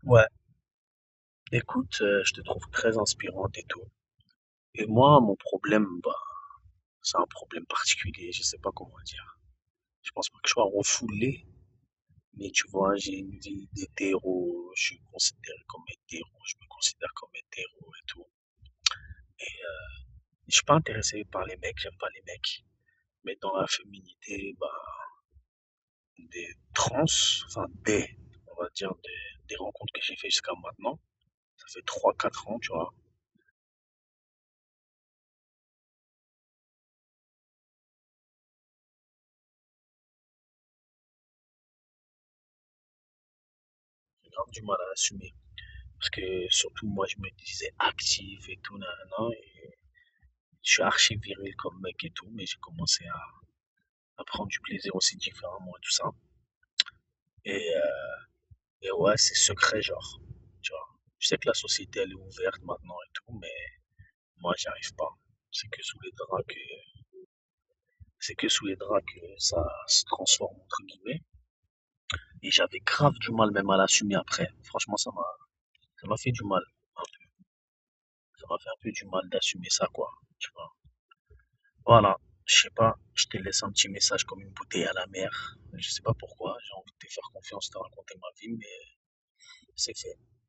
Ouais, écoute, je te trouve très inspirante et tout. Et moi, mon problème, bah, c'est un problème particulier, je sais pas comment dire. Je pense pas que je sois refoulé, mais tu vois, j'ai une vie d'hétéro, je suis considéré comme hétéro, je me considère comme hétéro et tout. Et je suis pas intéressé par les mecs, j'aime pas les mecs. Mais dans la féminité, bah, des trans, enfin on va dire des rencontres que j'ai fait jusqu'à maintenant, ça fait 3 4 ans, tu vois. J'ai grave du mal à assumer. Parce que surtout moi je me disais actif et tout, nanana, et je suis archi viril comme mec et tout, mais j'ai commencé à prendre du plaisir aussi différemment et tout ça. Et, et ouais, c'est secret genre, tu vois. Je sais que la société elle est ouverte maintenant et tout, mais moi j'y arrive pas. C'est que sous les draps que, c'est que sous les draps que ça se transforme entre guillemets. Et j'avais grave du mal même à l'assumer après. Franchement, ça m'a fait du mal. Ça m'a fait un peu du mal d'assumer ça, quoi. Tu vois. Voilà, je sais pas, je te laisse un petit message comme une bouteille à la mer. Je sais pas pourquoi, j'ai envie de te faire confiance, de te raconter ma vie, mais c'est fait.